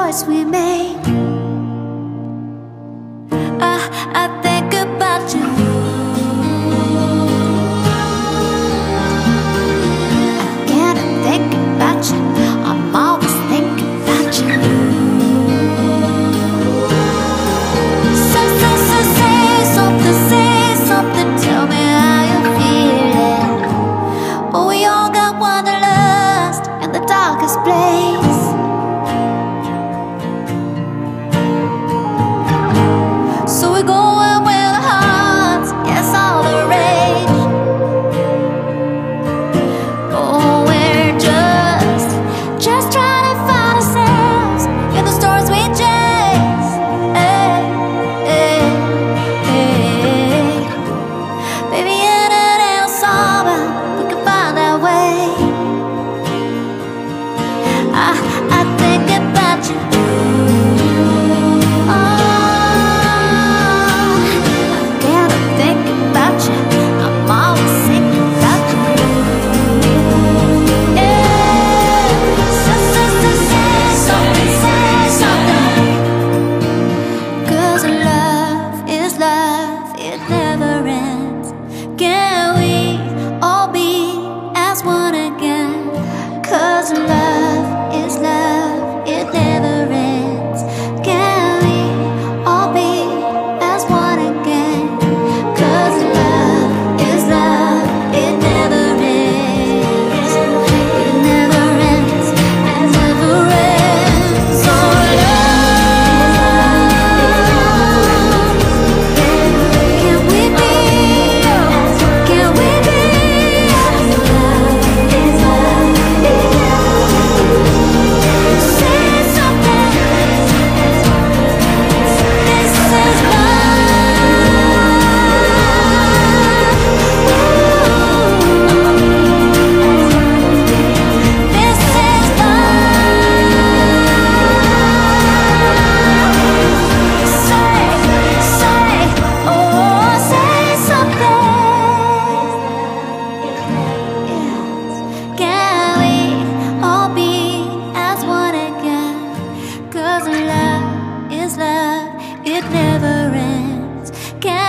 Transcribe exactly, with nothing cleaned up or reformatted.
choice we make. I, I think about you. I can't think about you. I'm always thinking about you. So, so, so, say something, say something. Tell me how you're feeling. Oh, we all got wanderlust in the darkest place. So we're going where the hearts, yes, all the rage. Oh, we're just, just trying to find ourselves in the stars we chase. Hey, hey, hey. Baby, in it ain't no summer, we can find that way. I, I think about you. Love is love, it never ends. Can